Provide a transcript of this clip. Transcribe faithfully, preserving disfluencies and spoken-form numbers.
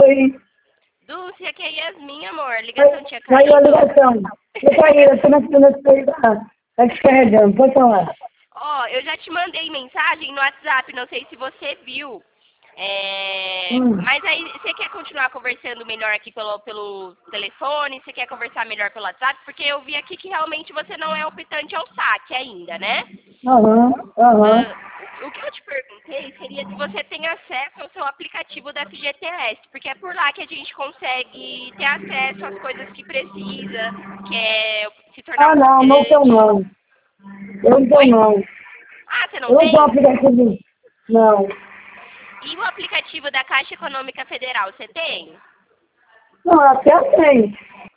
foi. Dulce, aqui é Yasmin, amor. A ligação tinha Caiu a caído. ligação. Eu caí, eu tô na segunda coisa. Tá descarregando, pode falar. Ó, eu já te mandei mensagem no WhatsApp, não sei se você viu. É, Hum. Mas aí, você quer continuar conversando melhor aqui pelo, pelo telefone? Você quer conversar melhor pelo WhatsApp? Porque eu vi aqui que realmente você não é optante ao saque ainda, né? Aham, aham. Ah, o que eu te perguntei seria se você tem acesso ao seu aplicativo da F G T S, porque é por lá que a gente consegue ter acesso às coisas que precisa, que é se tornar Ah, um não, não tenho cadeirante. não. Eu não tenho Oi? não. Ah, você não Eu não tenho tem? aplicativo. Não. E o aplicativo da Caixa Econômica Federal, você tem? Não, até tem.